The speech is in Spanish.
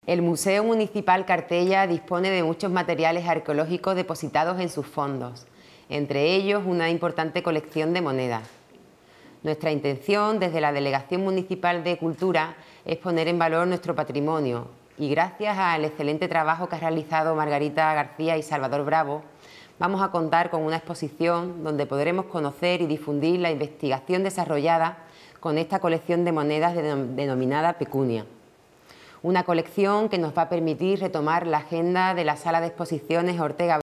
El Museo Municipal Cartella dispone de muchos materiales arqueológicos depositados en sus fondos, entre ellos una importante colección de monedas. Nuestra intención desde la Delegación Municipal de Cultura es poner en valor nuestro patrimonio y gracias al excelente trabajo que ha realizado Margarita García y Salvador Bravo, vamos a contar con una exposición donde podremos conocer y difundir la investigación desarrollada con esta colección de monedas denominada Pecunia. Una colección que nos va a permitir retomar la agenda de la Sala de Exposiciones Ortega